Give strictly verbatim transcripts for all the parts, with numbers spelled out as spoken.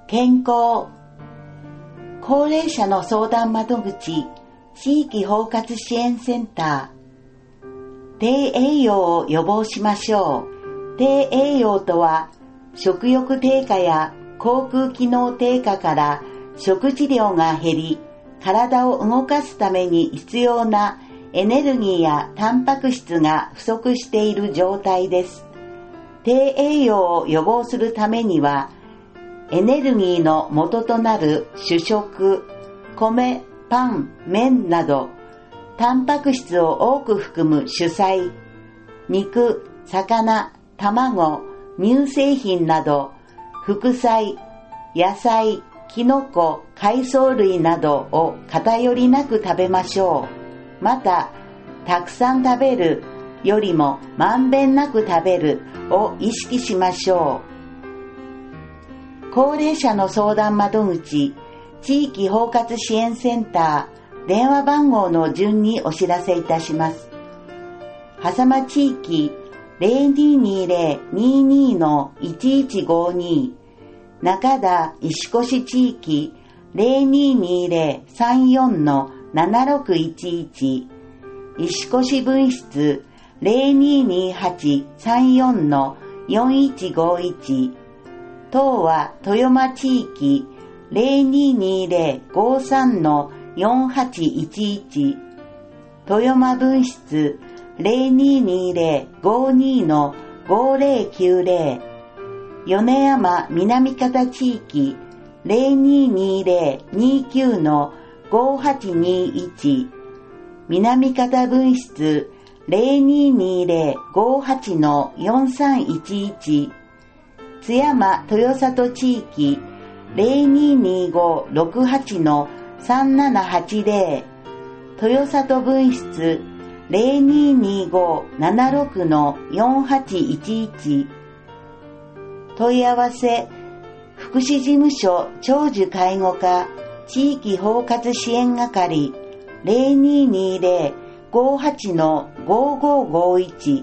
健康、高齢者の相談窓口、地域包括支援センター。低栄養を予防しましょう。低栄養とは、食欲低下や口腔機能低下から食事量が減り、体を動かすために必要なエネルギーやタンパク質が不足している状態です。低栄養を予防するためには、エネルギーの元となる主食、米、パン、麺など、タンパク質を多く含む主菜、肉、魚、卵、乳製品など、副菜、野菜、キノコ、海藻類などを偏りなく食べましょう。また、たくさん食べるよりもまんべんなく食べるを意識しましょう。高齢者の相談窓口、地域包括支援センター、電話番号の順にお知らせいたします。狭間地域 ゼロにーにーゼロ にーにー のいちいちごに、中田石越地域 ゼロにーにーゼロ さんよん のななろくいちいち、石越分室 ゼロにーにーはち さんよん のよんいちごいち、東和豊間地域 ゼロにーにーゼロ ごさん のよんはちいちいち、豊間分室 ゼロにーにーゼロ ごにー のごぜろきゅうぜろ、米山南方地域 ゼロにーにーゼロ にーきゅう のごはちにいち、南方分室 ゼロにーにーゼロ ごはち のよんさんいちいち、津山豊里地域 ゼロにーにーご ろくはち のさんななはちぜろ、豊里分室 ゼロにーにーご ななろく のよんはちいちいち、問い合わせ福祉事務所長寿介護課地域包括支援係 ゼロにーにーゼロ ごはち のごごごいち、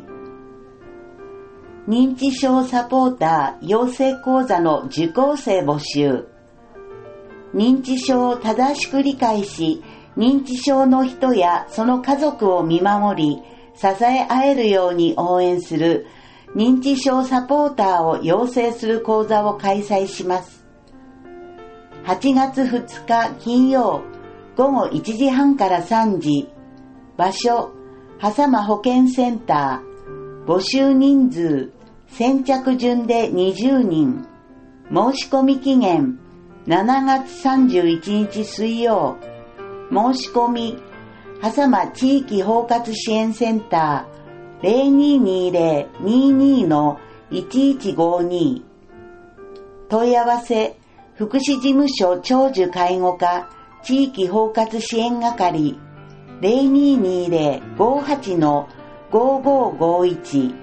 認知症サポーター養成講座の受講生募集。認知症を正しく理解し、認知症の人やその家族を見守り、支え合えるように応援する認知症サポーターを養成する講座を開催します。はちがつふつか金曜ごごいちじはんからさんじ、場所、狭間保健センター、募集人数、先着順でにじゅうにん、申し込み期限、しちがつさんじゅういちにち水曜、申し込み、狭間地域包括支援センター、ゼロにーにーゼロ にーにー のいちいちごに、問い合わせ、福祉事務所長寿介護課地域包括支援係、ゼロにーにーゼロ ごはち のごごごいち、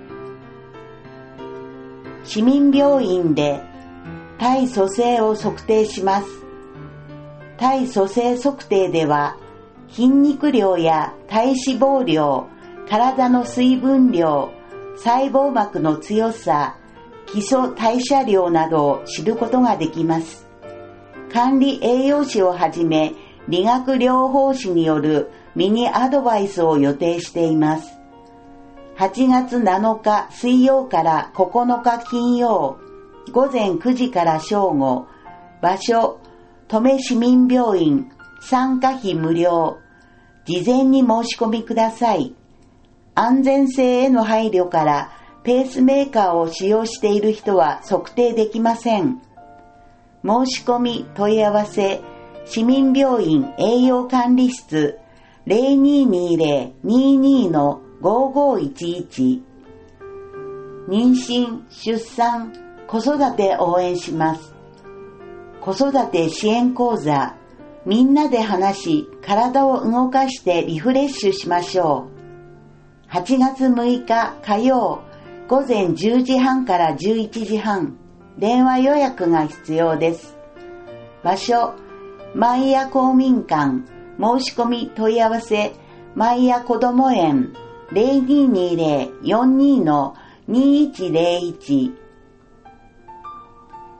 市民病院で体組成を測定します。体組成測定では、筋肉量や体脂肪量、体の水分量、細胞膜の強さ、基礎代謝量などを知ることができます。管理栄養士をはじめ、理学療法士によるミニアドバイスを予定しています。はちがつなのか水曜からここのか金曜、ごぜんくじから正午、場所、登米市民病院、参加費無料、事前に申し込みください。安全性への配慮からペースメーカーを使用している人は測定できません。申し込み問い合わせ、市民病院栄養管理室 ゼロにーにーゼロ にーにー のごごいちいち、妊娠、出産、子育て応援します。子育て支援講座、みんなで話し、体を動かしてリフレッシュしましょう。はちがつむいか火曜、ごぜんじゅうじはんからじゅういちじはん、電話予約が必要です。場所、舞屋公民館、申し込み問い合わせ、舞屋こども園、ゼロにーにーゼロ よんにー のにーいちゼロいち、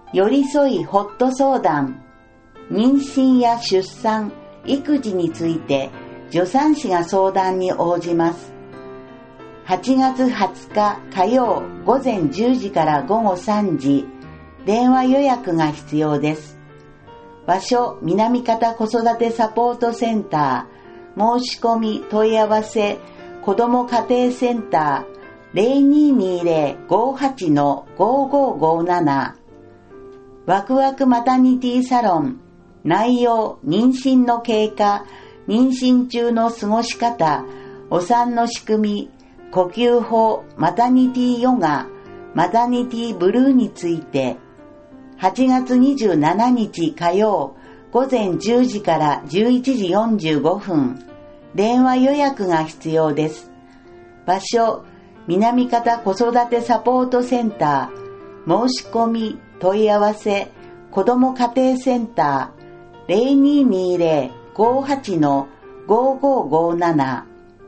寄り添いホット相談、妊娠や出産、育児について助産師が相談に応じます。はちがつはつか火曜ごぜんじゅうじからごごさんじ、電話予約が必要です。場所、南方子育てサポートセンター、申し込み問い合わせ、子ども家庭センター ゼロにーにーゼロ ごーはち のごーごーごーなな、ワクワクマタニティサロン、内容、妊娠の経過、妊娠中の過ごし方、お産の仕組み、呼吸法、マタニティヨガ、マタニティブルーについて、はちがつにじゅうしちにち火曜ごぜんじゅうじからじゅういちじよんじゅうごふん、電話予約が必要です。場所、南方子育てサポートセンター、申し込み問い合わせ、子ども家庭センター ゼロにーにーゼロ ごーはち のごーごーごーなな、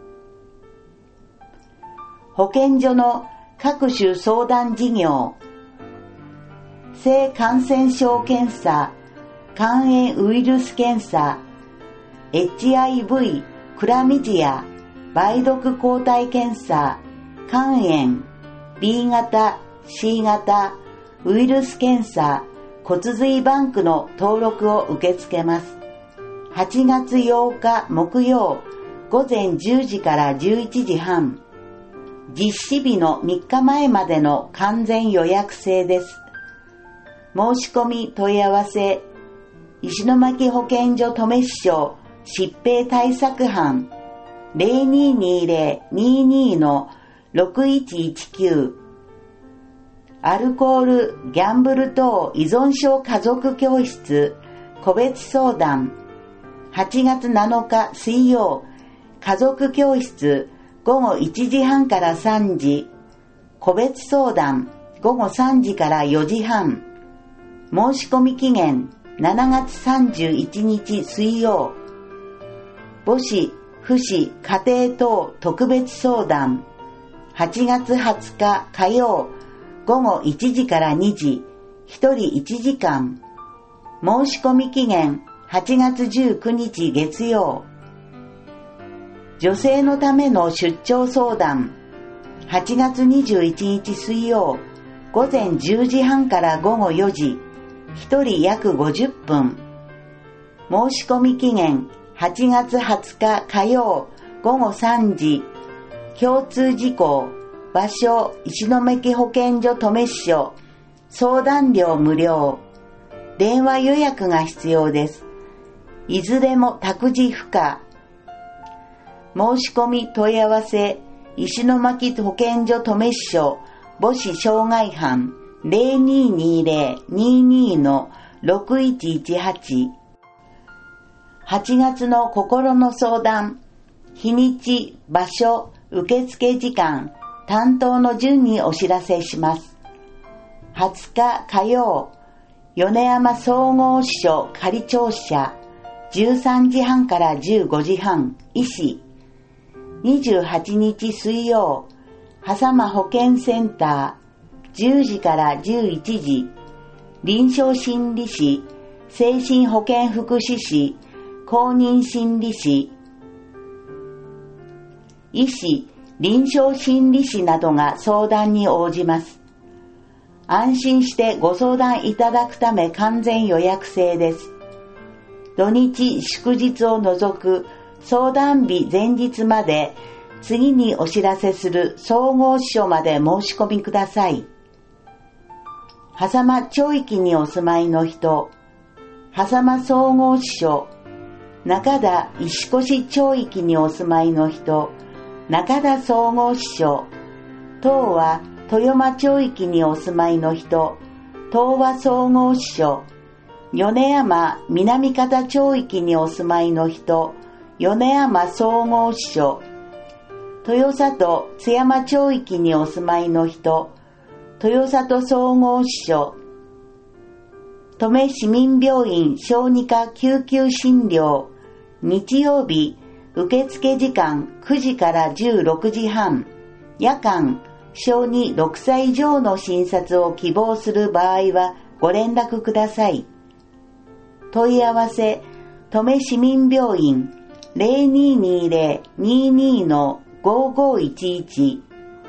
保健所の各種相談事業、性感染症検査、肝炎ウイルス検査、エイチアイブイ、クラミジア、梅毒抗体検査、肝炎、ビー 型、C 型、ウイルス検査、骨髄バンクの登録を受け付けます。はちがつようか木曜ごぜんじゅうじからじゅういちじはん、実施日のみっかまえまでの完全予約制です。申し込み問い合わせ、石巻保健所登米市所疾病対策班 ゼロにーにーゼロ にーにー のろくいちいちきゅう、アルコール・ギャンブル等依存症家族教室個別相談、はちがつなのか水曜、家族教室ごごいちじはんからさんじ、個別相談ごごさんじからよじはん、申し込み期限しちがつさんじゅういちにち水曜、母子・父子・家庭等特別相談、はちがつはつか火曜ごごいちじからにじ、ひとりいちじかん、申し込み期限はちがつじゅうくにち月曜、女性のための出張相談、はちがつにじゅういちにち水曜ごぜんじゅうじはんからごごよじ、ひとり約ごじゅっぷん、申し込み期限はちがつはつか火曜ごごさんじ、共通事項、場所、石巻保健所登米市所、相談料無料、電話予約が必要です。いずれも託児不可。申し込み問い合わせ、石巻保健所登米市所母子障害班 ゼロにーにーゼロ にーにー のろくいちいちはち、はちがつの心の相談、日にち、場所、受付時間、担当の順にお知らせします。はつか火曜、米山総合支所仮庁舎、じゅうさんじはんからじゅうごじはん、医師。にじゅうはちにち水曜、狭間保健センター、じゅうじからじゅういちじ、臨床心理士、精神保健福祉士、公認心理士、医師、臨床心理士などが相談に応じます。安心してご相談いただくため完全予約制です。土日祝日を除く相談日前日まで次にお知らせする総合支所まで申し込みください。狭間町域にお住まいの人、狭間総合支所、中田石越町域にお住まいの人、中田総合支所、東和豊間町域にお住まいの人、東和総合支所、米山南方町域にお住まいの人、米山総合支所、豊里津山町域にお住まいの人、豊里総合支所、登米市民病院小児科救急診療、日曜日、受付時間くじからじゅうろくじはん、夜間、小児ろくさい以上の診察を希望する場合はご連絡ください。問い合わせ、登米市民病院 ゼロにーにーゼロ にーにー のごーごーいちいち。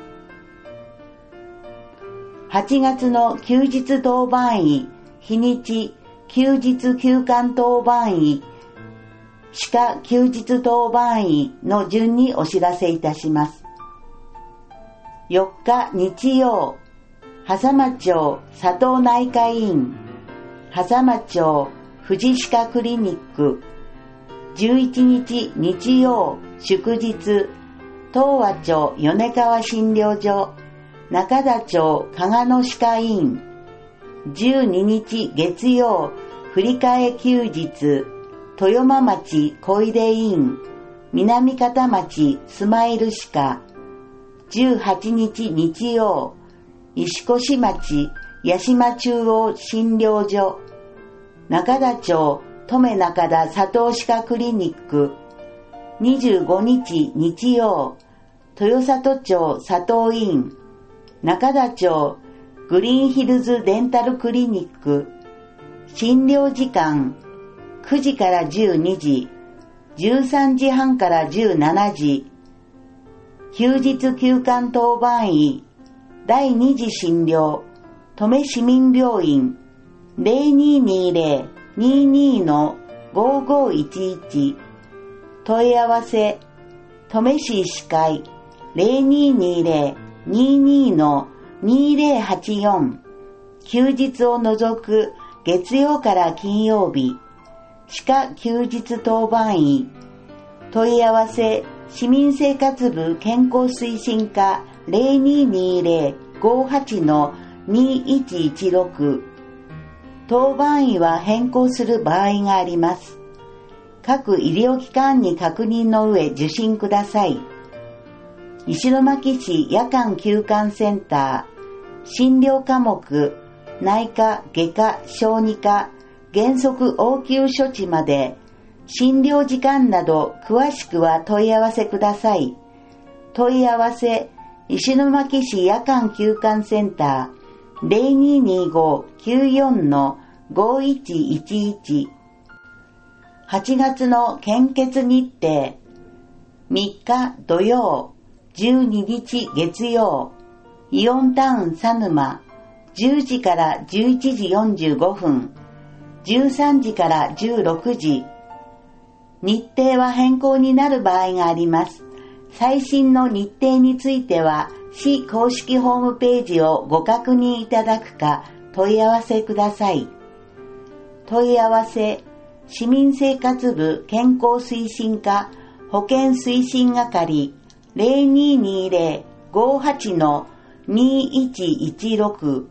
はちがつの休日当番医、日にち、休日休館当番医、歯科休日当番医の順にお知らせいたします。よっか日曜、波佐間町佐藤内科医院、波佐間町富士歯科クリニック、じゅういちにち日曜祝日、東和町米川診療所、中田町加賀野歯科医院、じゅうににち月曜振り替え休日、豊間町小出医院、南方町スマイル歯科、じゅうはちにち日曜石越町八島中央診療所、中田町登米中田佐藤歯科クリニック、にじゅうごにち日曜豊里町佐藤医院、中田町グリーンヒルズデンタルクリニック。診療時間くじからじゅうにじ、じゅうさんじはんからじゅうしちじ。休日休館当番医だいに次診療登米市民病院 ゼロにーにーゼロ にーにー のごーごーいちいち。問い合わせ登米市医師会 ゼロにーにーゼロ にーにー のにーゼロはちよん。休日を除く月曜から金曜日、歯科休日当番医。問い合わせ市民生活部健康推進課 ゼロにーにーゼロ ごーはち のにーいちいちろく。当番医は変更する場合があります。各医療機関に確認の上受診ください。石巻市夜間休館センター、診療科目、内科、外科、小児科、原則応急処置まで、診療時間など詳しくは問い合わせください。問い合わせ、石巻市夜間休館センター ゼロにーにーごーきゅうよん のごーいちいちいち。はちがつの献血日程、みっか土曜、じゅうににち月曜、イオンタウン佐沼、じゅうじからじゅういちじよんじゅうごふん、じゅうさんじからじゅうろくじ。日程は変更になる場合があります。最新の日程については、市公式ホームページをご確認いただくか問い合わせください。問い合わせ、市民生活部健康推進課保健推進係 ゼロにーにーゼロ ごーはち のにーいちいちろく。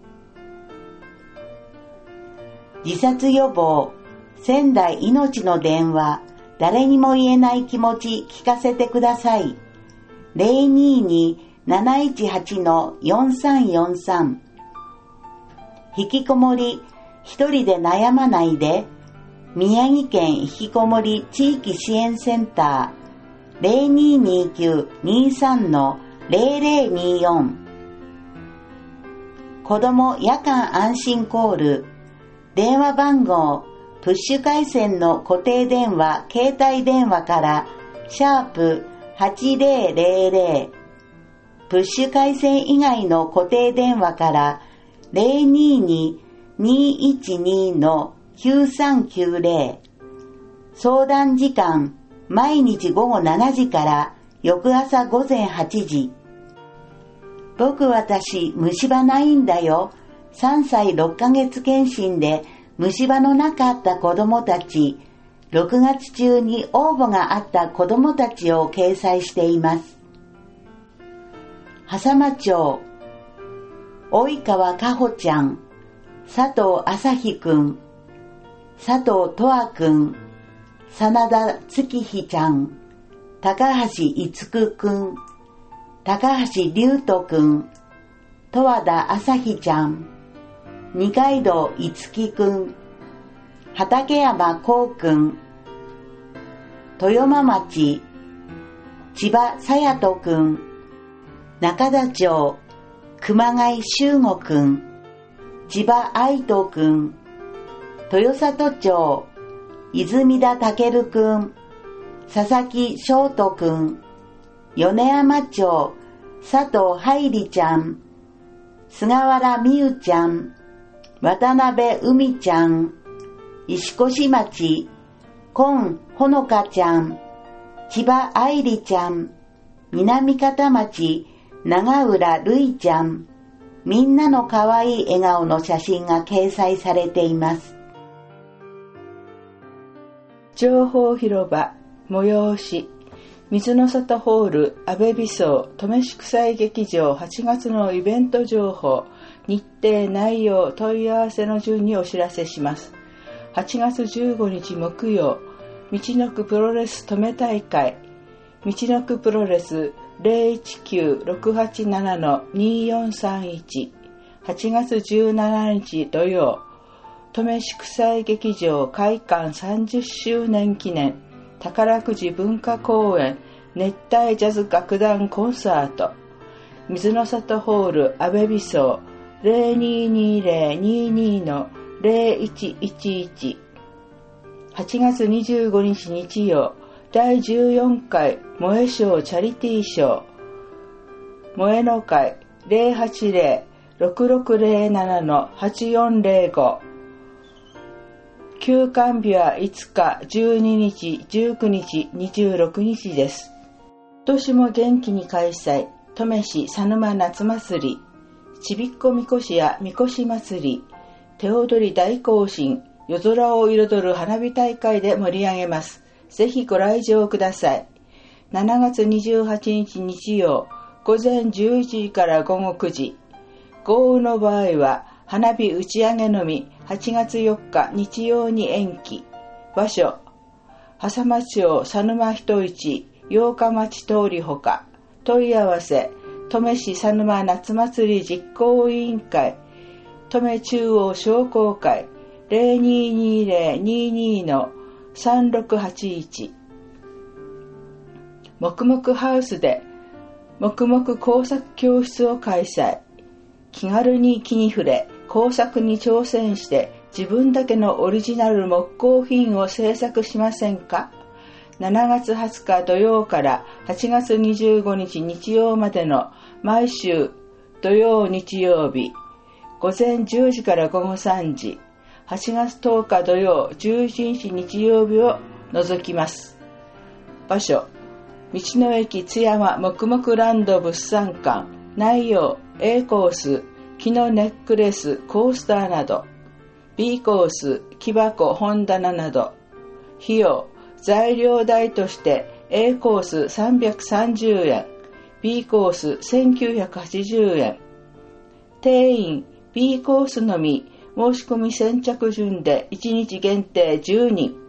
自殺予防、仙台いのちの電話、誰にも言えない気持ち聞かせてください。ゼロにーにーなないちはちのよんさんよんさん。引きこもり、一人で悩まないで、宮城県引きこもり地域支援センター ゼロにーにーきゅう にーさんのゼロゼロにーよん。子ども夜間安心コール、電話番号、プッシュ回線の固定電話、携帯電話からシャープはちゼロゼロゼロ、プッシュ回線以外の固定電話からゼロにーにーにーいちにーのきゅうさんきゅうゼロ。相談時間、毎日午後しちじから翌朝午前はちじ。僕私虫歯ないんだよ。さんさいろっかげつ検診で虫歯のなかった子どもたち、ろくがつ中に応募があった子どもたちを掲載しています。波佐間町、及川かほちゃん、佐藤朝日くん、佐藤とわくん、真田月日ちゃん、高橋いつくくん、高橋龍斗くん、十和田朝日ちゃん、二階堂いつきくん、畠山こうくん、豊間町、千葉さやとくん、中田町、熊谷修吾くん、 千葉愛斗くん、豊里町、泉田健くん、佐々木翔斗くん、米山町、佐藤海里ちゃん、菅原美優ちゃん、渡辺海ちゃん、石越町、今ほのかちゃん、千葉愛理ちゃん、南方町、長浦るいちゃん、みんなのかわいい笑顔の写真が掲載されています。 情報広場、催し、水の里ホール、安倍美荘、登米市国際劇場はちがつのイベント情報、日程、内容、問い合わせの順にお知らせします。はちがつじゅうごにち木曜、みちのくプロレス登米大会、みちのくプロレス ゼロいちきゅうろくはちななのによんさんいち、はちがつじゅうしちにち土曜、登米市国際劇場開館さんじゅっしゅうねん記念宝くじ文化公演熱帯ジャズ楽団コンサート、水の里ホール安倍美荘 ゼロににゼロににのゼロいちいちいち、はちがつにじゅうごにち日曜、だいじゅうよんかい萌え賞チャリティー賞、萌えの会 ゼロはちゼロろくろくゼロななのはちよんゼロご、休館日はいつか、じゅうににち、じゅうくにち、にじゅうろくにちです。今年も元気に開催、登米市佐沼夏祭り、ちびっこみこしやみこし祭り、手踊り大行進、夜空を彩る花火大会で盛り上げます。ぜひご来場ください。しちがつにじゅうはちにち日曜、午前じゅういちじからごごくじ。豪雨の場合は花火打ち上げのみはちがつよっか日曜に延期。場所、笠間町佐沼人市八日町通りほか。問い合わせ、登米市佐沼夏祭り実行委員会、登米中央商工会 ゼロににゼロににのさんろくはちいち。黙々ハウスで黙々工作教室を開催。気軽に木に触れ、工作に挑戦して自分だけのオリジナル木工品を制作しませんか？しちがつはつか土曜からはちがつにじゅうごにち日曜までの毎週土曜日曜日、午前じゅうじから午後さんじ、はちがつとおか土曜じゅういちにち日曜日を除きます。場所、道の駅津山黙々ランド物産館。内容、A コース、木のネックレス、コースターなど。B コース、木箱、本棚など。費用、材料代として A コースさんびゃくさんじゅうえん、B コースせんきゅうひゃくはちじゅうえん。定員、B コースのみ、申し込み先着順でいちにち限定じゅうにん。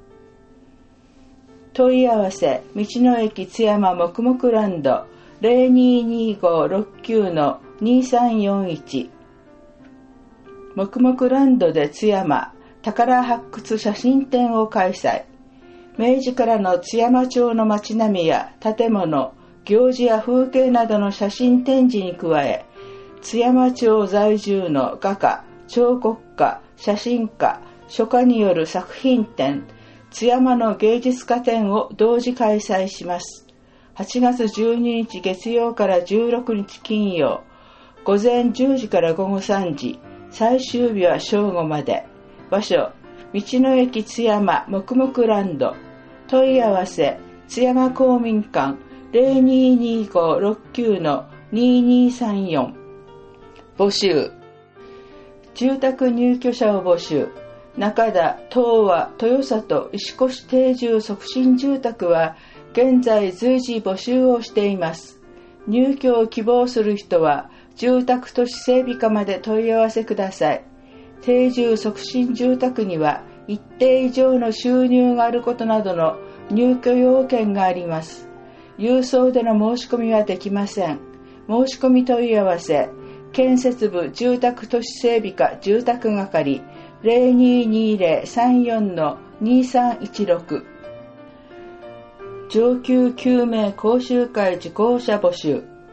問い合わせ、道の駅津山黙々ランド ゼロににごろくきゅうのにさんよんいち。黙々ランドで津山宝発掘写真展を開催。明治からの津山町の街並みや建物、行事や風景などの写真展示に加え、津山町在住の画家、彫刻家、写真家、書家による作品展、津山の芸術家展を同時開催します。はちがつじゅうににち月曜からじゅうろくにち金曜、午前じゅうじから午後さんじ、最終日は正午まで。場所、道の駅津山黙々ランド。問い合わせ、津山公民館 ゼロににごろくきゅうのににさんよん。募集、住宅入居者を募集。中田、東和、豊里、石越定住促進住宅は現在随時募集をしています。入居を希望する人は住宅都市整備課まで問い合わせください。定住促進住宅には一定以上の収入があることなどの入居要件があります。郵送での申し込みはできません。申し込み問い合わせ、建設部住宅都市整備課住宅係 ゼロににゼロさんよんのにさんいちろく。上級救命講習会受講者募集。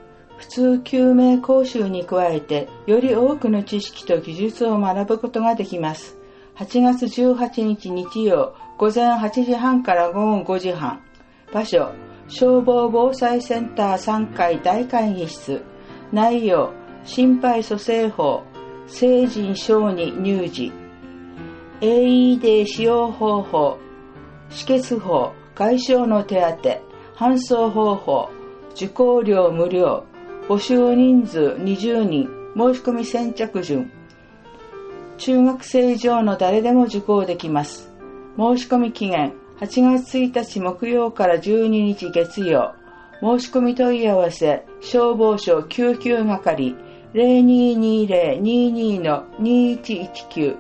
普通救命講習に加えて、より多くの知識と技術を学ぶことができます。はちがつじゅうはちにち日曜、午前はちじはんから午後ごじはん。場所、消防防災センターさんかい大会議室。内容、心肺蘇生法、成人小児乳児。エーイーディー 使用方法、止血法、外傷の手当、搬送方法、受講料無料、募集人数にじゅうにん、申し込み先着順。中学生以上の誰でも受講できます。申し込み期限、はちがつついたち木曜からじゅうににち月曜。申し込み問い合わせ、消防署救急係 ゼロにーにーゼロ にーにー の にーいちいちきゅう。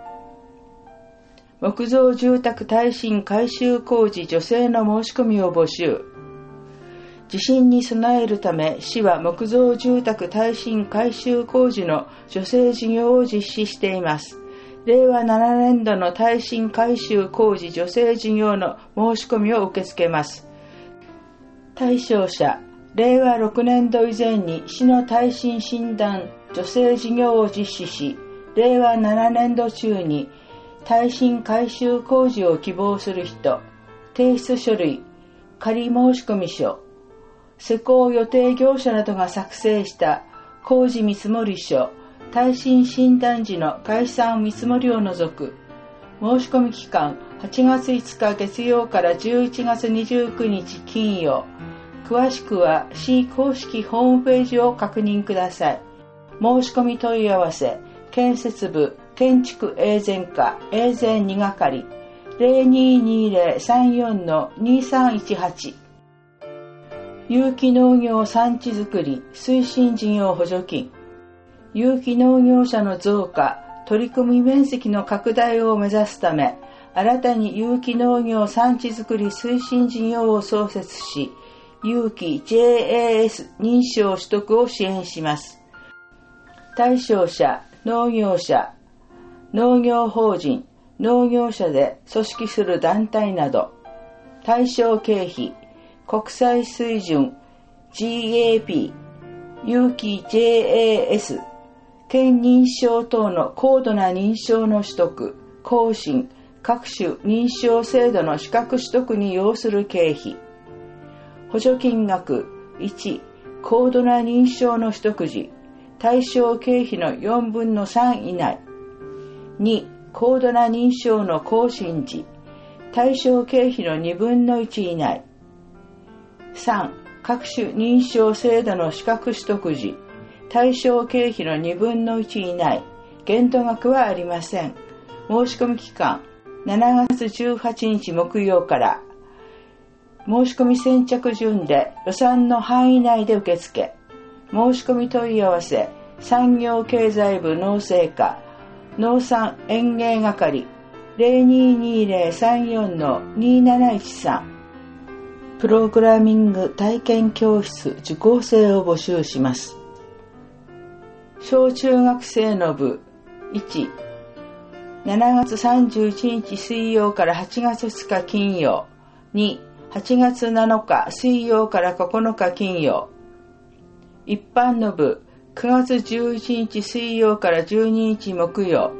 木造住宅耐震改修工事女性の申し込みを募集。地震に備えるため、市は木造住宅耐震改修工事の助成事業を実施しています。れいわななねんどの耐震改修工事助成事業の申し込みを受け付けます。対象者、れいわろくねんど以前に市の耐震診断助成事業を実施し、れいわななねんど中に耐震改修工事を希望する人、提出書類、仮申込書、施工予定業者などが作成した工事見積書、耐震診断時の概算見積を除く。申し込み期間、はちがついつか月曜からじゅういちがつにじゅうくにち金曜。詳しくは市公式ホームページを確認ください。申し込み問い合わせ、建設部建築永全課永全に係 ゼロにーにーゼロ さんよん の にーさんいちはち。有機農業産地づくり推進事業補助金。有機農業者の増加、取り組み面積の拡大を目指すため、新たに有機農業産地づくり推進事業を創設し、有機 ジェーエーエス 認証取得を支援します。対象者、農業者、農業法人、農業者で組織する団体など、対象経費、国際水準 ジーエーピー、有機 ジェーエーエス、県認証等の高度な認証の取得、更新、各種認証制度の資格取得に要する経費。補助金額いち、高度な認証の取得時、対象経費のよんぶんのさん以内。に、高度な認証の更新時、対象経費のにぶんのいち以内。さん、各種認証制度の資格取得時、対象経費のにぶんのいち以内。限度額はありません。申し込み期間、しちがつじゅうはちにち木曜から。申し込み先着順で予算の範囲内で受付。申し込み問い合わせ、産業経済部農政課、農産園芸係 ゼロにーにーゼロ さんよん の にーなないちさん。プログラミング体験教室受講生を募集します。小中学生の部いち、しちがつさんじゅういちにち水曜からはちがつふつか金曜。に、はちがつなのか水曜からここのか金曜。一般の部くがつじゅういちにち水曜からじゅうににち木曜。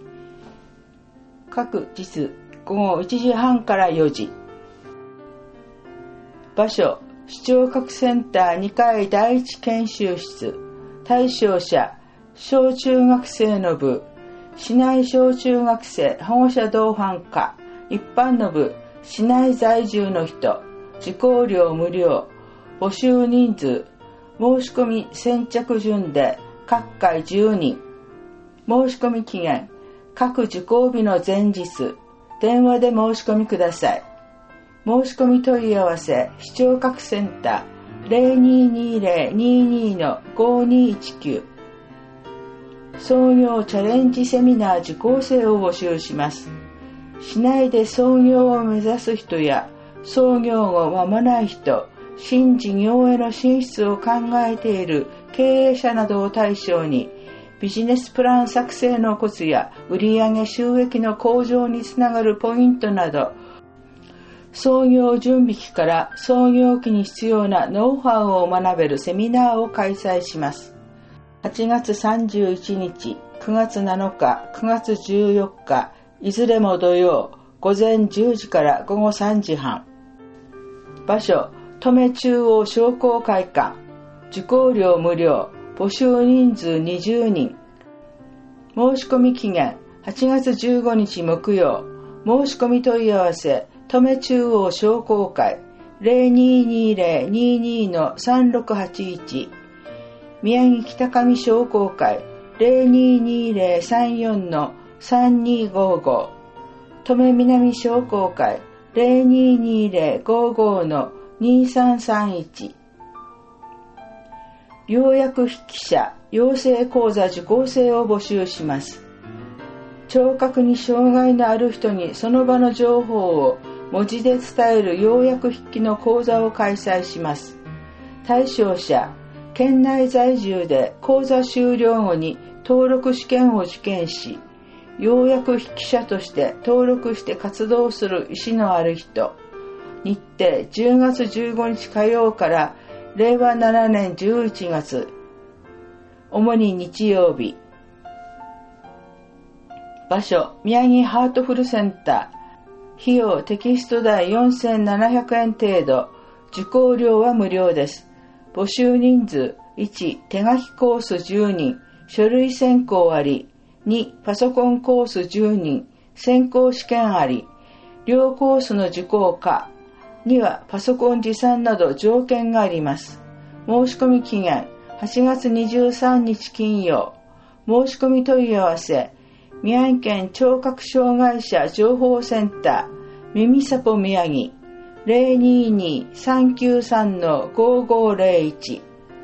各日ごごいちじはんからよじ。場所、市聴覚センターにかい第一研修室。対象者、小中学生の部、市内小中学生保護者同伴課。一般の部、市内在住の人、受講料無料。募集人数、申し込み先着順で各回じゅうにん。申し込み期限、各受講日の前日。電話で申し込みください。申し込み問い合わせ、市聴覚センター ゼロにーにーゼロ にーにー の ごにーいちきゅう。創業チャレンジセミナー受講生を募集します。市内で創業を目指す人や創業後間もない人、新事業への進出を考えている経営者などを対象に、ビジネスプラン作成のコツや売上収益の向上につながるポイントなど、 創業準備期から創業期に必要なノウハウを学べるセミナーを開催します。はちがつさんじゅういちにち、くがつなのか、くがつじゅうよっか、いずれも土曜、午前じゅうじから午後さんじはん。場所、登米中央商工会館。受講料無料。募集人数にじゅうにん。申し込み期限、はちがつじゅうごにち木曜。申し込み問い合わせ、登米中央商工会 ゼロにーにーゼロ にーにー さんろくはちいち。宮城北上商工会 ゼロにーにーゼロ さんよん さんにーごーご。登米南商工会 ゼロにーにーゼロ ごーごー にーさんさんいち。要約筆記者養成講座受講生を募集します。聴覚に障害のある人にその場の情報を文字で伝える要約筆記の講座を開催します。対象者、県内在住で講座終了後に登録試験を受験し、要約筆記者として登録して活動する意思のある人。日程、じゅうがつじゅうごにち火曜かられいわななねんじゅういちがつ。主に日曜日。場所、宮城ハートフルセンター。費用、テキスト代よんせんななひゃくえん程度。受講料は無料です。募集人数、いち、手書きコースじゅうにん、書類選考あり。に、パソコンコースじゅうにん、選考試験あり。両コースの受講可。にはパソコン持参など条件があります。申し込み期限、はちがつにじゅうさんにち金曜。申し込み問い合わせ、宮城県聴覚障害者情報センター、耳さぽ宮城、ゼロにーにー さんきゅうさん ごーごーゼロいち。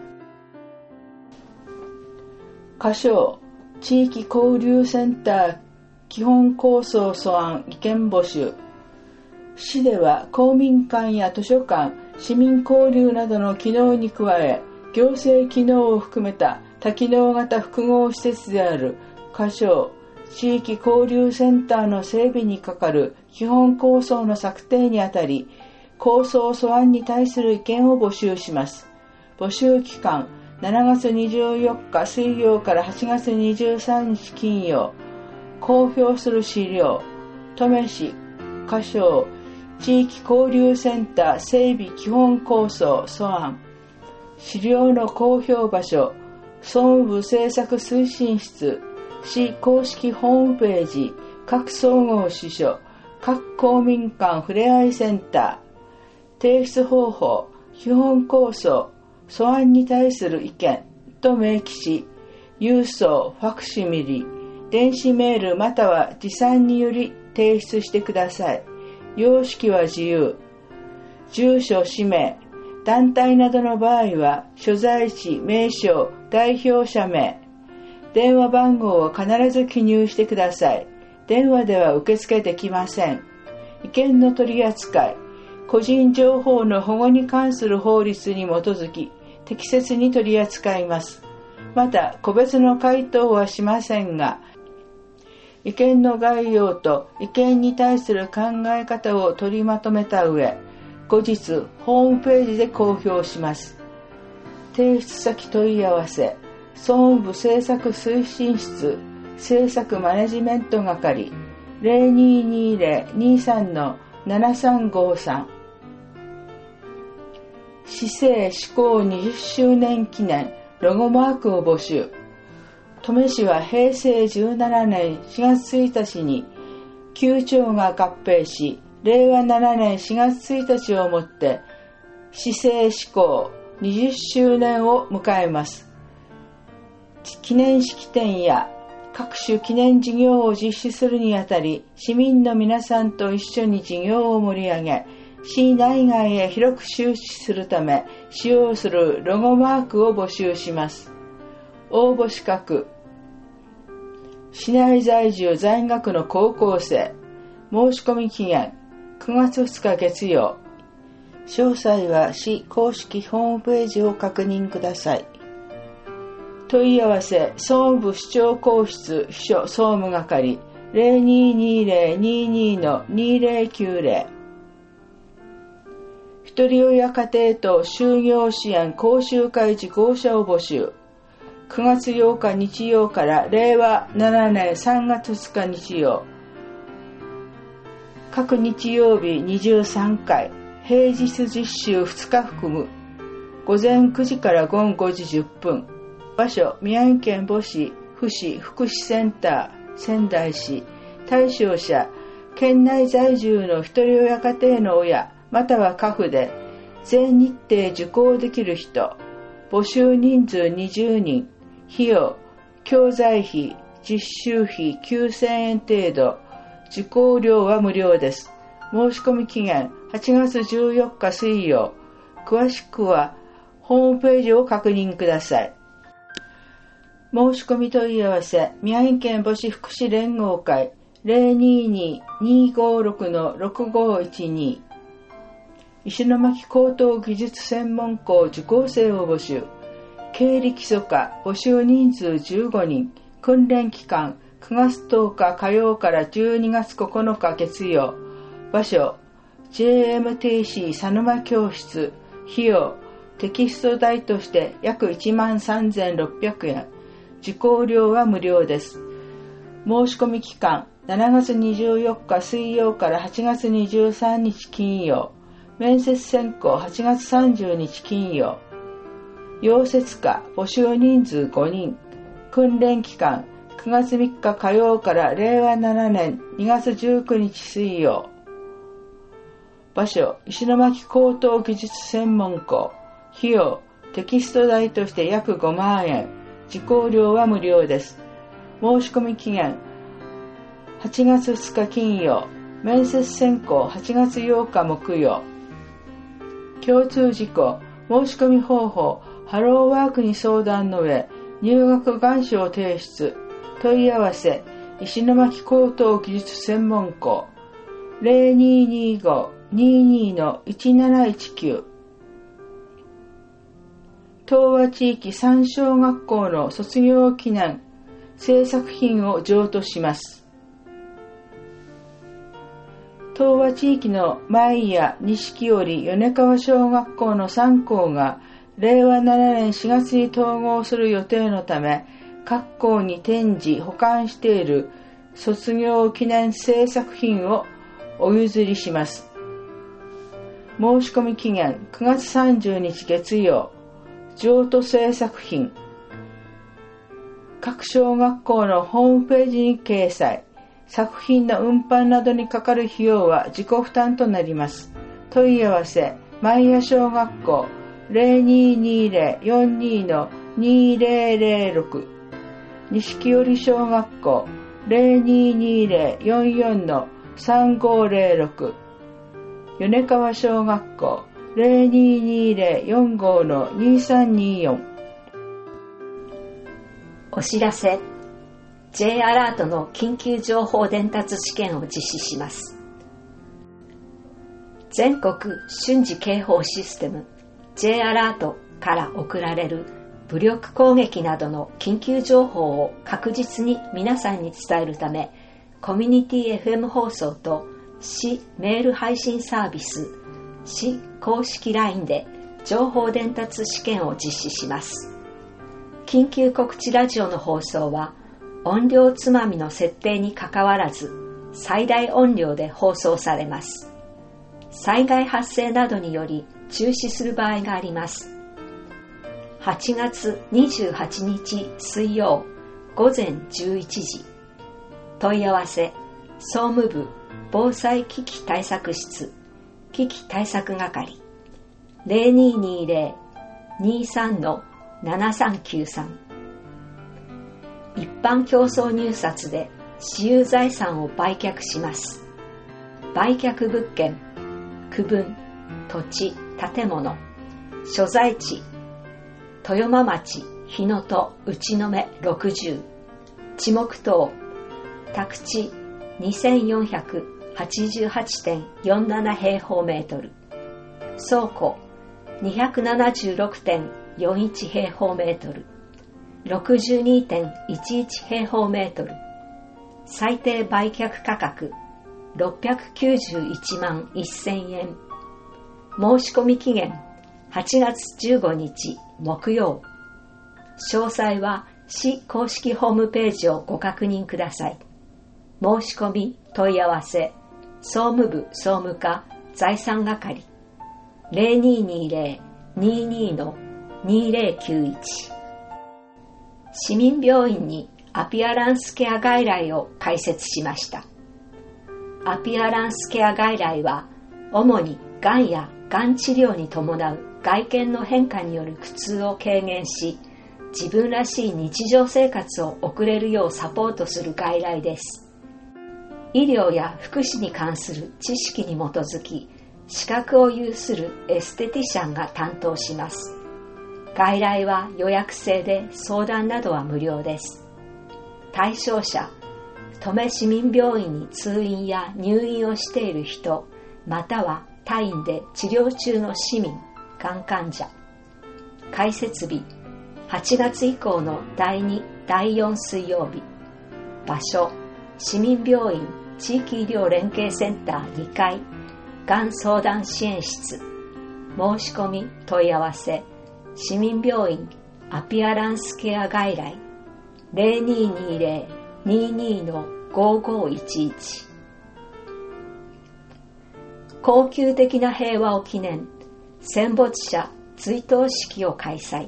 歌唱、地域交流センター基本構想素案意見募集。市では公民館や図書館、市民交流などの機能に加え、行政機能を含めた多機能型複合施設である歌唱、地域交流センターの整備にかかる基本構想の策定にあたり、構想素案に対する意見を募集します。募集期間、しちがつにじゅうよっか水曜からはちがつにじゅうさんにち金曜。公表する資料、登米市歌唱地域交流センター整備基本構想素案。資料の公表場所、総務部政策推進室、市公式ホームページ、各総合支所、各公民館ふれあいセンター。提出方法、基本構想、素案に対する意見と明記し、郵送、ファクシミリ、電子メールまたは持参により提出してください。様式は自由。住所、氏名、団体などの場合は所在地、名称、代表者名、電話番号を必ず記入してください。電話では受付できません。意見の取り扱い、個人情報の保護に関する法律に基づき適切に取り扱います。また個別の回答はしませんが、意見の概要と意見に対する考え方を取りまとめた上、後日ホームページで公表します。提出先問い合わせ、総務部政策推進室政策マネジメント係 ゼロにーにーゼロ にーさん ななさんごさん。市政施行にじゅっしゅうねん記念ロゴマークを募集。登米市はへいせいじゅうななねんしがつついたちにきゅうちょうが合併し、れいわななねんしがつついたちをもって市政施行にじゅっしゅうねんを迎えます。記念式典や各種記念事業を実施するにあたり、市民の皆さんと一緒に事業を盛り上げ、市内外へ広く周知するため使用するロゴマークを募集します。応募資格、市内在住在学の高校生。申し込み期限くがつふつか月曜。詳細は市公式ホームページを確認ください。問い合わせ、総務部市長公室秘書総務係 ゼロにーにーゼロ にーにー にーゼロきゅうゼロ。 ひとり親家庭と就業支援講習会受講者を募集。くがつようか日曜かられいわななねんさんがつふつか日曜。各日曜日にじゅうさんかい、平日実習ふつか含む。午前くじから午後ごじじゅっぷん。場所、宮城県母市府市福祉センター仙台市。対象者、県内在住のひとり親家庭の親または家父で全日程受講できる人。募集人数にじゅうにん。費用、教材費、実習費きゅうせんえん程度。受講料は無料です。申し込み期限はちがつじゅうよっか水曜。詳しくはホームページを確認ください。申し込み問い合わせ、宮城県母子福祉連合会 ゼロにーにーにーごーろくのろくごーいちに。石巻高等技術専門校受講生を募集。経理基礎科募集人数じゅうごにん。訓練期間くがつとおか火曜からじゅうにがつここのか月曜。場所 ジェイエムティーシー 佐沼教室。費用、テキスト代として約いちまんさんぜんろっぴゃくえん。受講料は無料です。申し込み期間しちがつにじゅうよっか水曜からはちがつにじゅうさんにち金曜。面接選考はちがつさんじゅうにち金曜。溶接科募集人数ごにん。訓練期間くがつみっか火曜かられいわななねんにがつじゅうくにち水曜。場所、石巻高等技術専門校。費用、テキスト代として約ごまんえん。受講料は無料です。申し込み期限はちがつふつか金曜。面接選考はちがつようか木曜。共通事項、申し込み方法、ハローワークに相談の上、入学願書を提出。問い合わせ、石巻高等技術専門校 ゼロにーにーごーにーにーのいちなないちきゅう。東和地域三小学校の卒業記念制作品を譲渡します。東和地域の舞屋、錦織、米川小学校のさん校がれいわななねんしがつに統合する予定のため、各校に展示・保管している卒業記念制作品をお譲りします。申し込み期限くがつさんじゅうにち月曜。譲渡制作品。各小学校のホームページに掲載。作品の運搬などにかかる費用は自己負担となります。問い合わせ、舞屋小学校 ゼロにーにーぜろよんにーのにーぜろぜろろく。錦織小学校 ゼロにーにーぜろよんよんのさんごーぜろろく。米川小学校 ゼロにーにーぜろよんごのにさんにーよん。 お知らせ。 J アラートの緊急情報伝達試験を実施します。全国瞬時警報システム J アラートから送られる武力攻撃などの緊急情報を確実に皆さんに伝えるため、コミュニティ エフエム 放送と市メール配信サービス、市公式 ライン で情報伝達試験を実施します。緊急告知ラジオの放送は音量つまみの設定にかかわらず最大音量で放送されます。災害発生などにより中止する場合があります。はちがつにじゅうはちにち水曜午前じゅういちじ。問い合わせ、総務部防災危機対策室危機対策係 ゼロにーにーぜろにーさんのななさんきゅうさん。一般競争入札で私有財産を売却します。売却物件、区分、土地、建物、所在地、豊間町、日野と内野ろくじゅう、地木等、宅地 にせんよんひゃくはちじゅうはちてんよんなな 平方メートル、倉庫 にひゃくななじゅうろくてんよんいち 平方メートル、ろくじゅうにてんいちいち 平方メートル、最低売却価格ろっぴゃくきゅうじゅういちまんせんえん、 申し込み期限はちがつじゅうごにち木曜。詳細は市公式ホームページをご確認ください。申し込み問い合わせ総務部総務課財産係 ゼロにーにーゼロ にーにー の にーゼロきゅういち。市民病院にアピアランスケア外来を開設しました。アピアランスケア外来は主にがんやがん治療に伴う外見の変化による苦痛を軽減し、自分らしい日常生活を送れるようサポートする外来です。医療や福祉に関する知識に基づき、資格を有するエステティシャンが担当します。外来は予約制で相談などは無料です。対象者、登米市民病院に通院や入院をしている人、または他院で治療中の市民、がん患者。開設日、はちがつ以降のだいに、だいよん水曜日。場所、市民病院地域医療連携センターにかい、がん相談支援室。申し込み問い合わせ、市民病院アピアランスケア外来ゼロにーにーゼロ にーにー のごーごーいちいち。恒久的な平和を記念、戦没者追悼式を開催。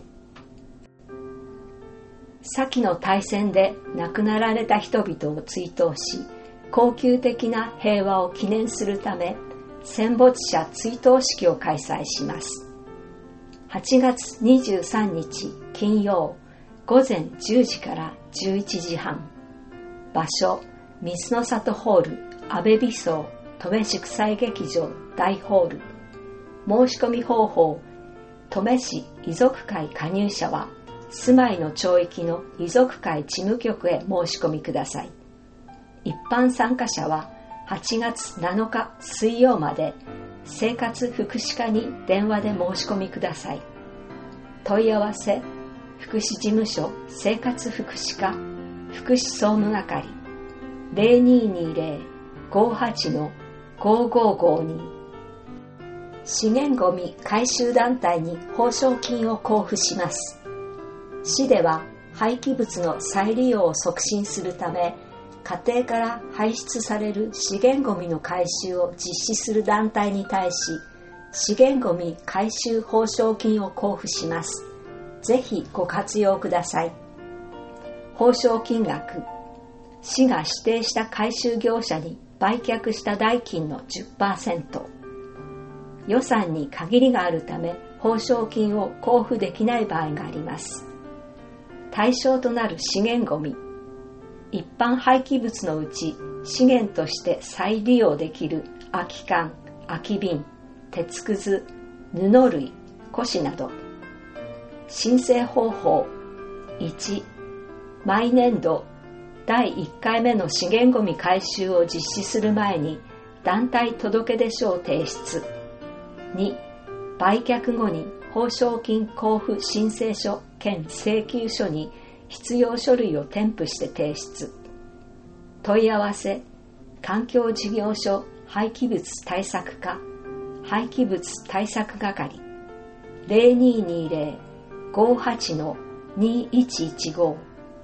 先の大戦で亡くなられた人々を追悼し、恒久的な平和を記念するため、戦没者追悼式を開催します。はちがつにじゅうさんにち金曜、午前じゅうじからじゅういちじはん。場所、水の里ホール阿部美荘登米祝祭劇場大ホール。申し込み方法、登米市遺族会加入者は住まいの町域の遺族会事務局へ申し込みください。一般参加者ははちがつなのか水曜まで生活福祉課に電話で申し込みください。問い合わせ、福祉事務所生活福祉課福祉総務係 ゼロにーにーゼロ ごーはち の ごーごーごーに。資源ごみ回収団体に報奨金を交付します。市では廃棄物の再利用を促進するため、家庭から排出される資源ごみの回収を実施する団体に対し、資源ごみ回収報奨金を交付します。ぜひご活用ください。報奨金額、市が指定した回収業者に売却した代金の じゅっパーセント。予算に限りがあるため、報奨金を交付できない場合があります。対象となる資源ごみ、一般廃棄物のうち資源として再利用できる空き缶、空き瓶、鉄くず、布類、古紙など。申請方法、いち、毎年度だいいっかいめの資源ごみ回収を実施する前に団体届出書を提出。に、売却後に報奨金交付申請書兼請求書に必要書類を添付して提出。問い合わせ、環境事業所廃棄物対策課廃棄物対策係 ゼロにーにーゼロ ごーはち の にーいちいちご。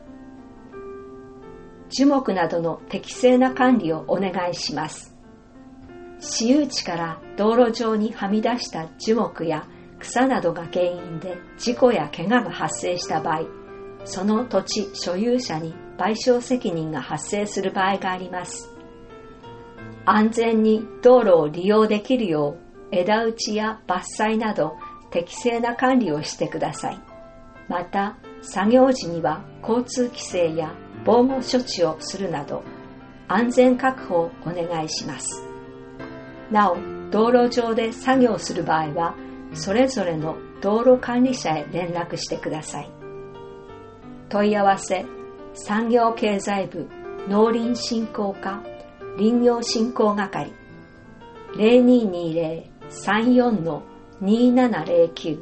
樹木などの適正な管理をお願いします。私有地から道路上にはみ出した樹木や草などが原因で事故や怪我が発生した場合、その土地所有者に賠償責任が発生する場合があります。安全に道路を利用できるよう枝打ちや伐採など適正な管理をしてください。また、作業時には交通規制や防護処置をするなど安全確保をお願いします。なお、道路上で作業する場合はそれぞれの道路管理者へ連絡してください。問い合わせ、産業経済部農林振興課林業振興係 ゼロにーにーゼロ さんよん の にーななゼロきゅう。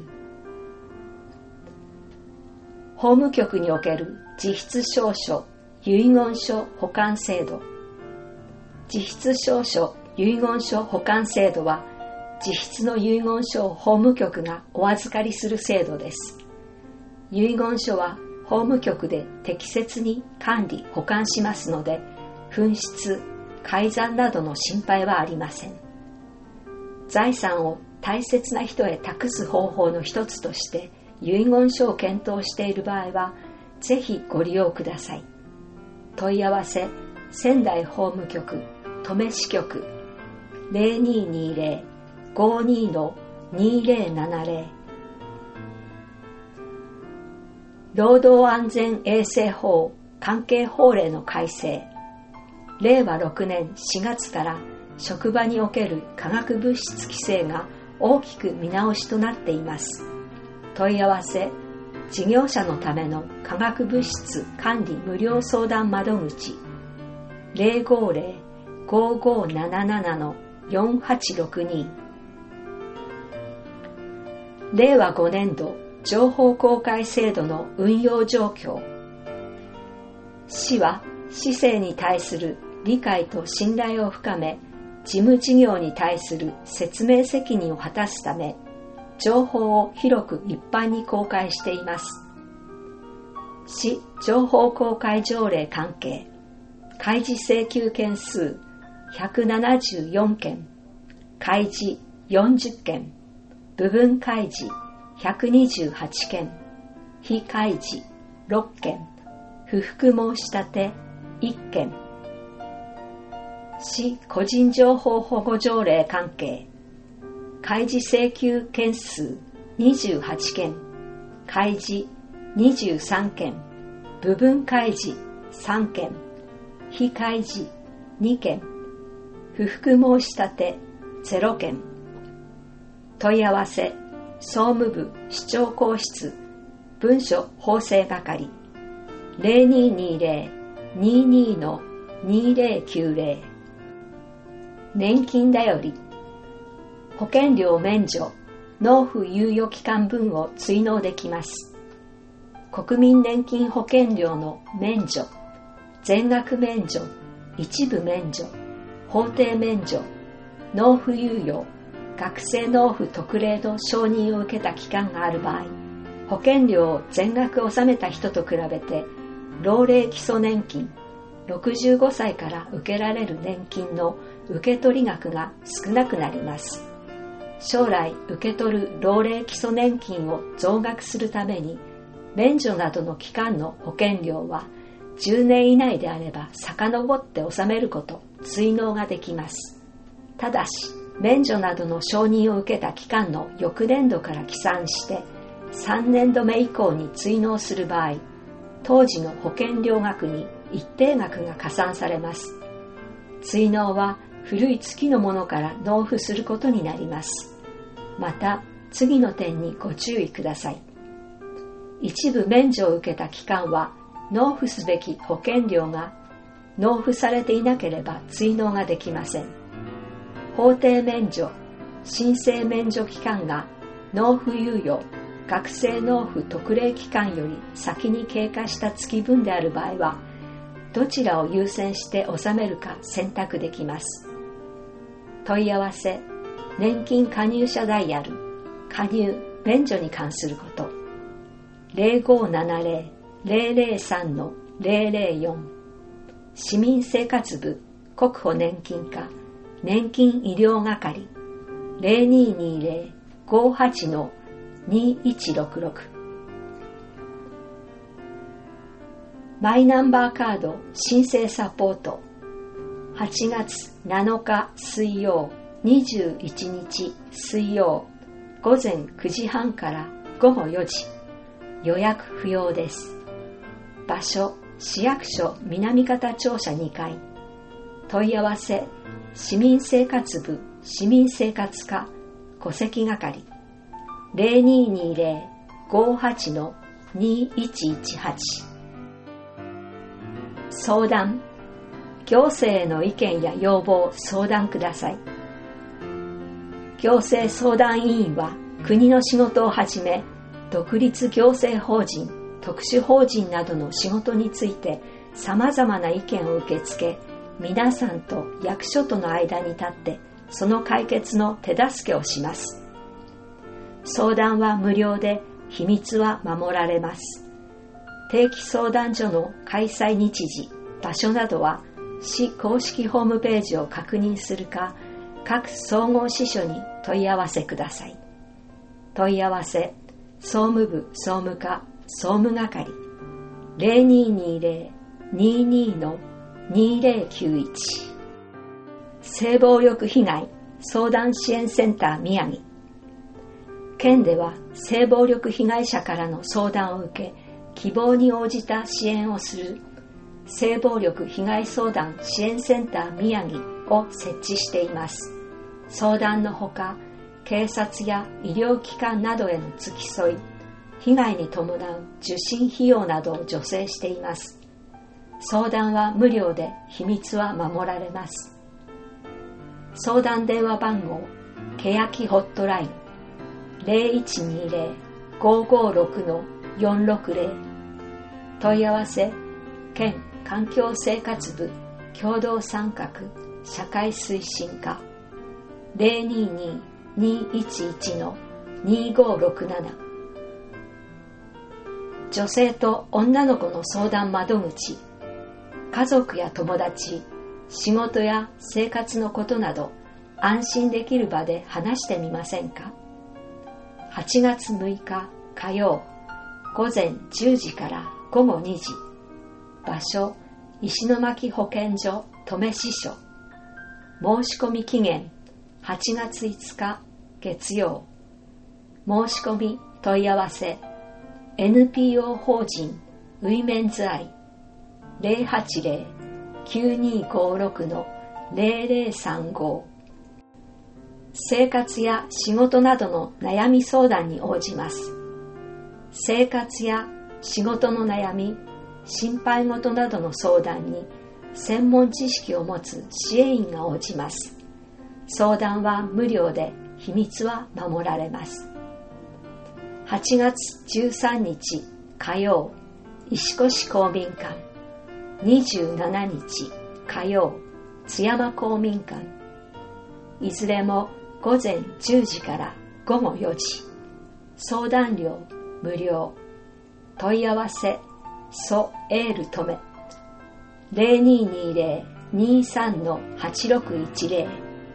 法務局における自筆証書遺言書保管制度。自筆証書遺言書保管制度は自筆の遺言書を法務局がお預かりする制度です。遺言書は法務局で適切に管理・保管しますので、紛失、改ざんなどの心配はありません。財産を大切な人へ託す方法の一つとして遺言書を検討している場合は、ぜひご利用ください。問い合わせ、仙台法務局登米支局 ゼロにーにーゼロ ごーにー にーゼロななゼロ。労働安全衛生法関係法令の改正。れいわろくねんしがつから職場における化学物質規制が大きく見直しとなっています。問い合わせ、事業者のための化学物質管理無料相談窓口 ゼロごーゼロ ごーごーなななな よんはちろくに。れいわごねんど情報公開制度の運用状況。市は市政に対する理解と信頼を深め、事務事業に対する説明責任を果たすため、情報を広く一般に公開しています。市情報公開条例関係、開示請求件数ひゃくななじゅうよんけん、開示よんじゅっけん、部分開示ひゃくにじゅうはちけん、非開示ろっけん、不服申し立ていっけん。市個人情報保護条例関係、開示請求件数にじゅうはちけん、開示にじゅうさんけん、部分開示さんけん、非開示にけん、不服申し立てゼロけん。問い合わせ、総務部市長公室文書法制係 ゼロにーにーゼロ にーにー にーゼロきゅうゼロ。年金だより、保険料免除、納付猶予期間分を追納できます。国民年金保険料の免除、全額免除、一部免除、法定免除、納付猶予、学生納付特例の承認を受けた期間がある場合、保険料を全額納めた人と比べて、老齢基礎年金、ろくじゅうごさいから受けられる年金の受け取り額が少なくなります。将来受け取る老齢基礎年金を増額するために、免除などの期間の保険料はじゅうねん以内であれば遡って納めること、追納ができます。ただし、免除などの承認を受けた期間の翌年度から起算してさんねんどめ以降に追納する場合、当時の保険料額に一定額が加算されます。追納は古い月のものから納付することになります。また、次の点にご注意ください。一部免除を受けた期間は、納付すべき保険料が納付されていなければ追納ができません。法定免除、申請免除期間が納付猶予、学生納付特例期間より先に経過した月分である場合は、どちらを優先して納めるか選択できます。問い合わせ、年金加入者ダイヤル、加入・免除に関すること、ゼロごーななゼロ ゼロゼロさん ゼロゼロよん。市民生活部国保年金課年金医療係 ゼロにーにーゼロ ごーはち にーいちろくろく。マイナンバーカード申請サポート、はちがつなのか水曜、にじゅういちにち水曜、ごぜんくじはんからごごよじ、予約不要です。場所、市役所南方庁舎にかい。問い合わせ、市民生活部市民生活課戸籍係 ゼロにーにーゼロ ごーはち にーいちいちはち。相談、行政への意見や要望、相談ください。行政相談委員は国の仕事をはじめ、独立行政法人、特殊法人などの仕事について様々な意見を受け付け、皆さんと役所との間に立ってその解決の手助けをします。相談は無料で、秘密は守られます。定期相談所の開催日時、場所などは市公式ホームページを確認するか、各総合支所に問い合わせください。問い合わせ、総務部総務課総務係 ゼロにーにーゼロ にーにー の にーゼロきゅういち 性暴力被害相談支援センター宮城。県では性暴力被害者からの相談を受け、希望に応じた支援をする性暴力被害相談支援センター宮城を設置しています。相談のほか、警察や医療機関などへの付き添い、被害に伴う受診費用などを助成しています。相談は無料で、秘密は守られます。相談電話番号、けやきホットラインゼロいちにーゼロ ごーごーろく よんろくゼロ。問い合わせ、県環境生活部共同参画社会推進課ゼロにーにー にーいちいち にーごーろくなな。女性と女の子の相談窓口、家族や友達、仕事や生活のことなど、安心できる場で話してみませんか。はちがつむいか火曜、午前じゅうじから午後にじ。場所、石巻保健所登米支所。申し込み期限、はちがついつか月曜。申し込み問い合わせ、エヌピーオー 法人ウィメンズアイゼロはちゼロ きゅうにーごーろく のゼロゼロさんご。生活や仕事などの悩み相談に応じます。生活や仕事の悩み、心配事などの相談に専門知識を持つ支援員が応じます。相談は無料で、秘密は守られます。はちがつじゅうさんにち火曜、石越公民館。にじゅうしちにち火曜、津山公民館。いずれも午前じゅうじから午後よじ。相談料無料。問い合わせ、ソエールトメゼロにーにーゼロ にーさん はちろくいちゼロ。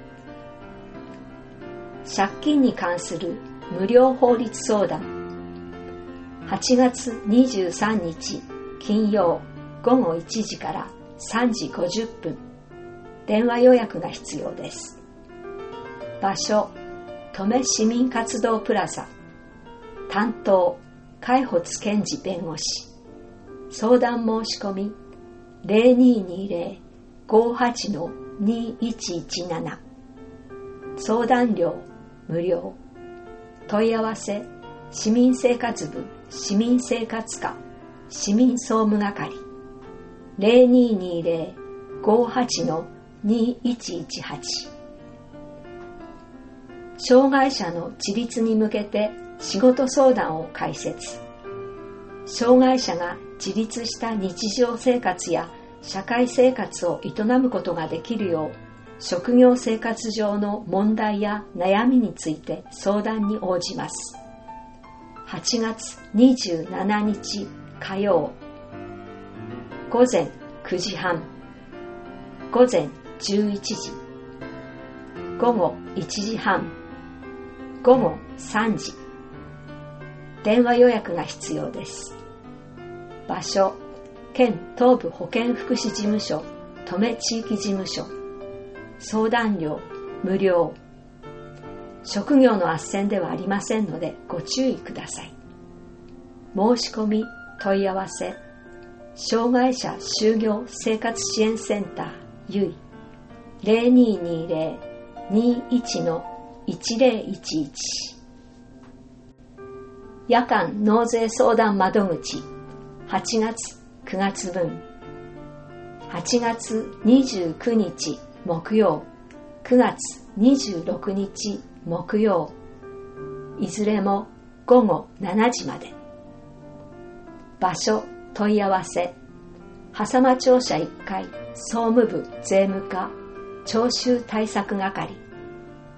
借金に関する無料法律相談。はちがつにじゅうさんにち金曜午後いちじからさんじごじゅっぷん。電話予約が必要です。場所、登米市民活動プラザ。担当、海保健二弁護士。相談申し込み、ゼロにーにーゼロ ごーはち にーいちいちなな。相談料無料。問い合わせ、市民生活部市民生活課市民総務係ゼロにーにーゼロ ごーはち にーいちいちはち。障害者の自立に向けて仕事相談を開設。障害者が自立した日常生活や社会生活を営むことができるよう、職業生活上の問題や悩みについて相談に応じます。はちがつにじゅうしちにち火曜、午前くじはん、午前じゅういちじ、午後いちじはん、午後さんじ。電話予約が必要です。場所、県東部保健福祉事務所登米地域事務所。相談料無料。職業の斡旋ではありませんのでご注意ください。申し込み問い合わせ、障害者就業生活支援センターゆいゼロにーにーゼロ にーいち いちゼロいちいち。夜間納税相談窓口はちがつくがつぶん。はちがつにじゅうくにち木曜、くがつにじゅうろくにち木曜、いずれもごごしちじまで。場所問い合わせ、笠間庁舎いっかい総務部税務課徴収対策係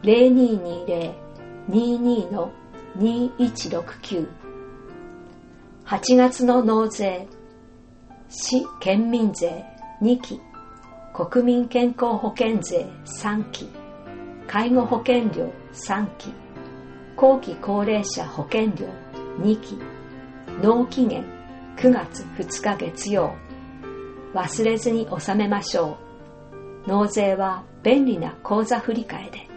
ゼロにーにーゼロ にーにー のにーいちろくきゅう。はちがつの納税、市県民税にき、国民健康保険税さんき、介護保険料さんき、後期高齢者保険料にき、納期限くがつふつか月曜。忘れずに納めましょう。納税は便利な口座振替で。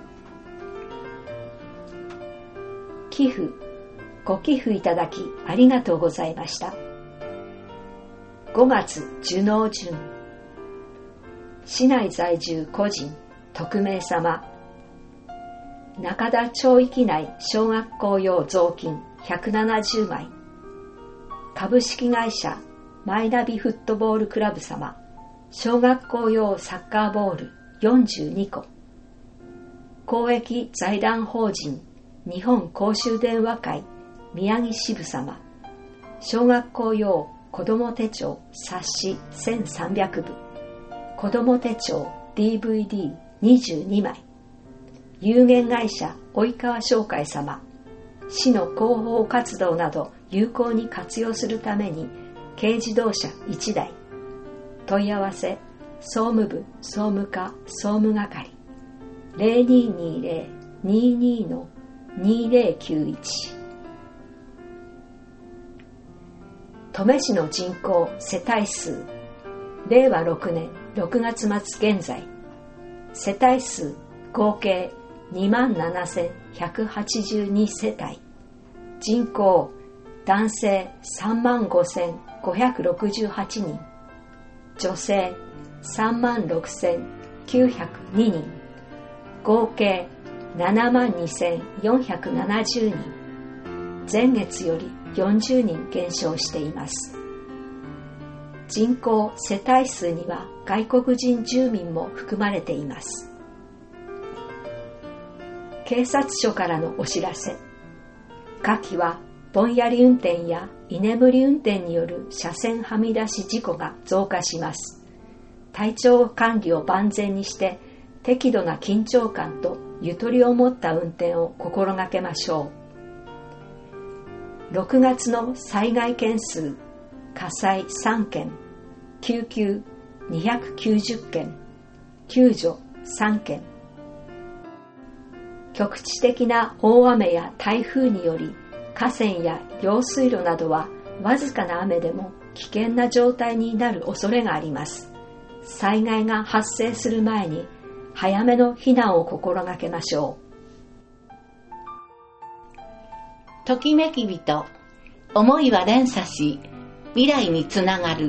寄付、ご寄付いただきありがとうございました。ごがつ受納順。市内在住個人、匿名様。中田町域内小学校用雑巾ひゃくななじゅうまい。株式会社マイナビフットボールクラブ様。小学校用サッカーボールよんじゅうにこ。公益財団法人日本公衆電話会宮城支部様。小学校用子ども手帳冊子せんさんびゃくぶ。子ども手帳 ディーブイディーにじゅうにまい。有限会社及川商会様。市の広報活動など有効に活用するために軽自動車いちだい。問い合わせ総務部総務課総務係 ゼロにーにーゼロ にーにー のにーゼロきゅういち。登米市の人口世帯数れいわろくねんろくがつ末現在、世帯数合計 にまんななせんひゃくはちじゅうに 世帯。人口男性 さんまんごせんごひゃくろくじゅうはちにん、女性 さんまんろくせんきゅうひゃくににん、合計 ななまんにせんよんひゃくななじゅうにん。前月よりよんじゅうにん減少しています。人口世帯数には外国人住民も含まれています。警察署からのお知らせ。下記はぼんやり運転や居眠り運転による車線はみ出し事故が増加します。体調管理を万全にして適度な緊張感とゆとりを持った運転を心がけましょう。ろくがつの災害件数、火災さんけん、救急にひゃくきゅうじゅっけん、救助さんけん。局地的な大雨や台風により河川や用水路などはわずかな雨でも危険な状態になる恐れがあります。災害が発生する前に早めの避難を心がけましょう。ときめき人、思いは連鎖し未来につながる。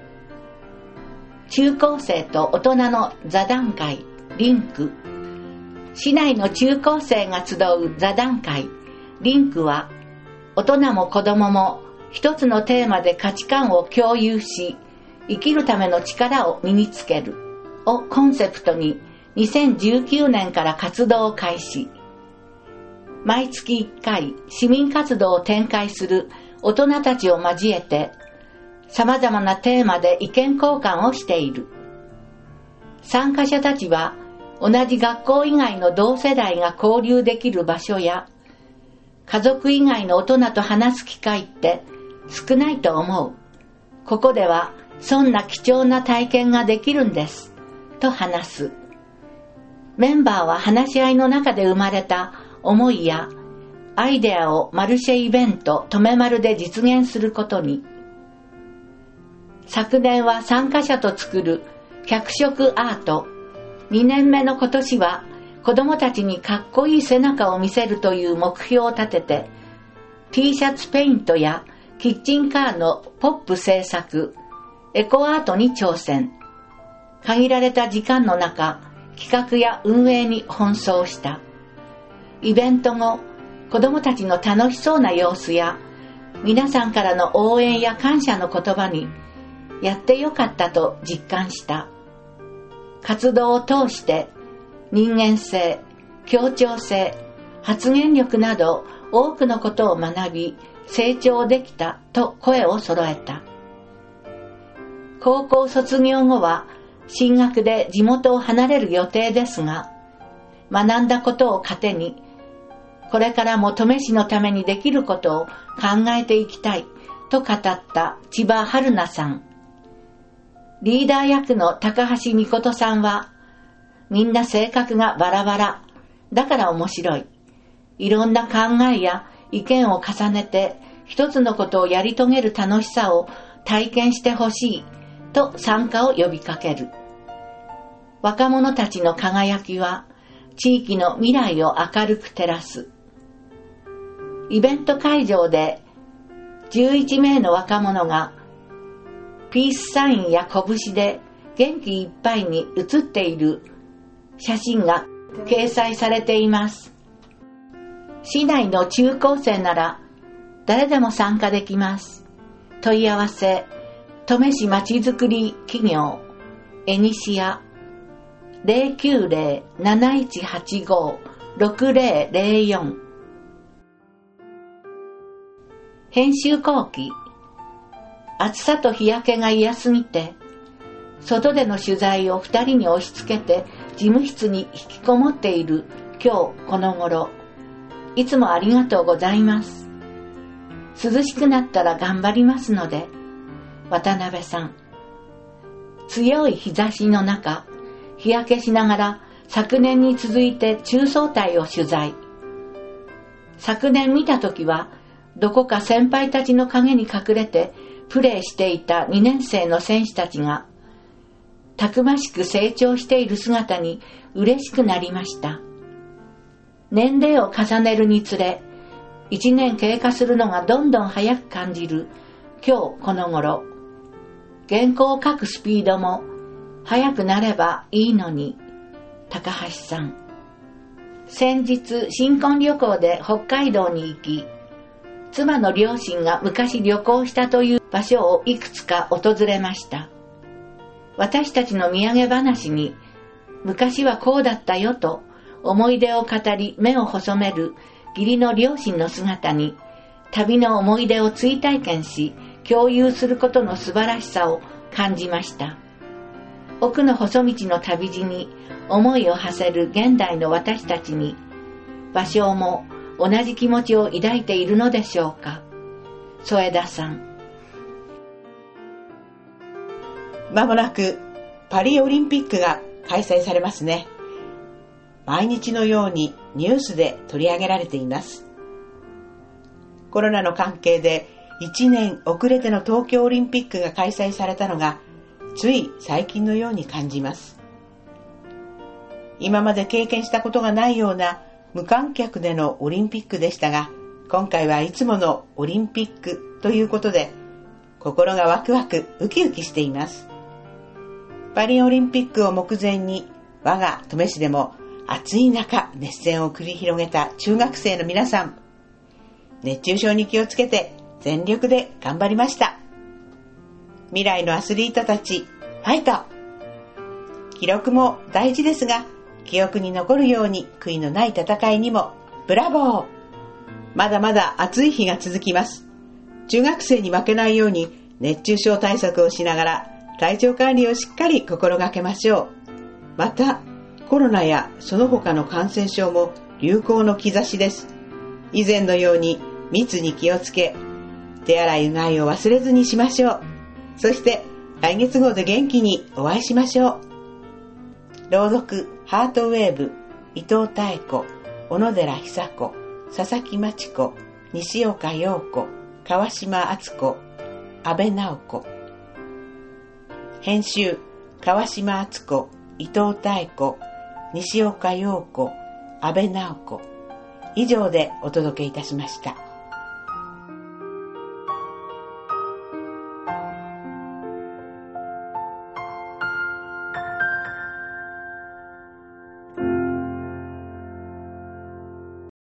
中高生と大人の座談会リンク。市内の中高生が集う座談会リンクは、大人も子供も一つのテーマで価値観を共有し、生きるための力を身につけるをコンセプトににせんじゅうきゅうねんから活動を開始。毎月いっかい市民活動を展開する大人たちを交えて、様々なテーマで意見交換をしている。参加者たちは同じ学校以外の同世代が交流できる場所や、家族以外の大人と話す機会って少ないと思う。ここではそんな貴重な体験ができるんです、と話す。メンバーは話し合いの中で生まれた思いやアイデアをマルシェイベントとめまるで実現することに。昨年は参加者と作る脚色アート、にねんめの今年は子どもたちにかっこいい背中を見せるという目標を立てて T シャツペイントやキッチンカーのポップ制作、エコアートに挑戦。限られた時間の中、企画や運営に奔走した。イベント後、子どもたちの楽しそうな様子や皆さんからの応援や感謝の言葉にやってよかったと実感した。活動を通して人間性、協調性、発言力など多くのことを学び成長できたと声を揃えた。高校卒業後は進学で地元を離れる予定ですが、 学んだことを糧に、これからも登米市のためにできることを考えていきたいと語った千葉春奈さん。リーダー役の高橋美琴さんは、みんな性格がバラバラ、だから面白い。いろんな考えや意見を重ねて一つのことをやり遂げる楽しさを体験してほしいと参加を呼びかける。若者たちの輝きは地域の未来を明るく照らす。イベント会場でじゅういちめいの若者がピースサインや拳で元気いっぱいに写っている写真が掲載されています。市内の中高生なら誰でも参加できます。問い合わせ、登米市まちづくり企業エニシア ゼロきゅうゼロ なないちはちご ろくゼロゼロよん。編集後期、暑さと日焼けが嫌すぎて外での取材を二人に押し付けて事務室に引きこもっている今日この頃、いつもありがとうございます。涼しくなったら頑張りますので。渡辺さん。強い日差しの中、日焼けしながら昨年に続いて中層隊を取材。昨年見たときは、どこか先輩たちの陰に隠れてプレーしていたにねん生の選手たちが、たくましく成長している姿に嬉しくなりました。年齢を重ねるにつれ、一年経過するのがどんどん早く感じる今日この頃。原稿を書くスピードも早くなればいいのに。高橋さん。先日新婚旅行で北海道に行き、妻の両親が昔旅行したという場所をいくつか訪れました。私たちの土産話に、昔はこうだったよと思い出を語り目を細める義理の両親の姿に、旅の思い出を追体験し共有することの素晴らしさを感じました。奥の細道の旅路に思いを馳せる現代の私たちに、芭蕉も同じ気持ちを抱いているのでしょうか。添田さん。 まもなくパリオリンピックが開催されますね。毎日のようにニュースで取り上げられています。コロナの関係でいちねん遅れての東京オリンピックが開催されたのがつい最近のように感じます。今まで経験したことがないような無観客でのオリンピックでしたが、今回はいつものオリンピックということで心がワクワクウキウキしています。パリオリンピックを目前に我が登米市でも暑い中熱戦を繰り広げた中学生の皆さん、熱中症に気をつけて全力で頑張りました。未来のアスリートたち、ファイト！記録も大事ですが、記憶に残るように悔いのない戦いにもブラボー！まだまだ暑い日が続きます。中学生に負けないように熱中症対策をしながら体調管理をしっかり心がけましょう。また、コロナやその他の感染症も流行の兆しです。以前のように密に気をつけ、手洗いうがいを忘れずにしましょう。そして来月号で元気にお会いしましょう。朗読ハートウェーブ、伊藤妙子、小野寺久子、佐々木真知子、西岡陽子、川島敦子、安倍直子。編集川島敦子、伊藤妙子、西岡陽子、安倍直子。以上でお届けいたしました。